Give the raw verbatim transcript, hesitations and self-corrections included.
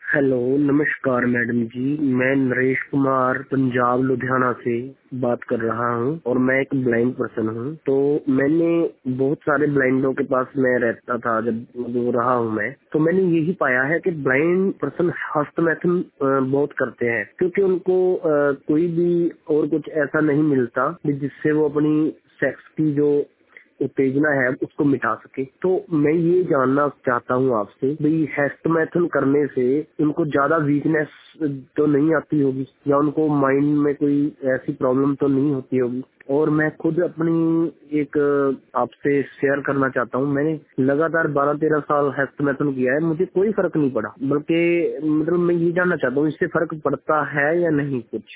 Hello, नमस्कार madam जी। मैं नरेश कुमार पंजाब लुधियाना से बात कर रहा हूं और मैं एक ब्लाइंड पर्सन हूं। तो मैंने बहुत सारे ब्लाइंडों के पास मैं रहता था जब जो रहा हूं मैं, तो मैंने यही पाया है कि ब्लाइंड पर्सन हस्तमैथुन बहुत करते हैं, क्योंकि उनको अ, कोई भी और कुछ ऐसा नहीं मिलता जिससे वो अपनी सेक्स की जो उत्तेजना है उसको मिटा सके। तो मैं ये जानना चाहता हूँ आपसे, भाई हेस्टमैथन करने से उनको ज्यादा वीकनेस तो नहीं आती होगी, या उनको माइंड में कोई ऐसी प्रॉब्लम तो नहीं होती होगी। और मैं खुद अपनी एक आपसे शेयर करना चाहता हूँ। मैंने लगातार बारह तेरह साल हेस्टमैथन किया है, मुझे कोई फर्क नहीं पड़ा। बल्कि मतलब मैं ये जानना चाहता हूँ इससे फर्क पड़ता है या नहीं कुछ।